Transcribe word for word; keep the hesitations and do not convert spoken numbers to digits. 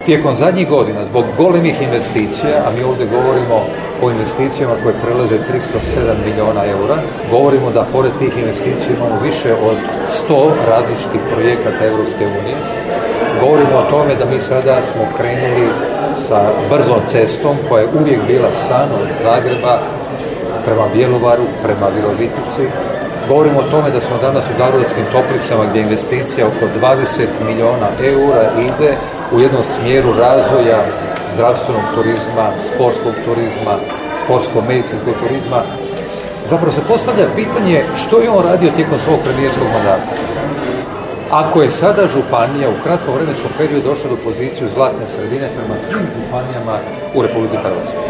Tijekom zadnjih godina, zbog golemih investicija, a mi ovdje govorimo o investicijama koje prelaze tristo sedam milijuna eura, govorimo da pored tih investicija imamo više od sto različitih projekata Europske unije. Govorimo o tome da mi sada smo krenuli sa brzom cestom koja je uvijek bila san od Zagreba prema Bjelovaru, prema Virovitici. Govorimo o tome da smo danas u Daruvarskim Toplicama gdje investicija oko dvadeset milijuna eura ide u jednom smjeru razvoja zdravstvenog turizma, sportskog turizma, sportsko-medicinskog turizma. Zapravo se postavlja pitanje što je on radio tijekom svog premijerskog mandata. Ako je sada županija u kratkom vremenskom periodu došla do poziciju zlatne sredine prema svim županijama u Republici Hrvatskoj.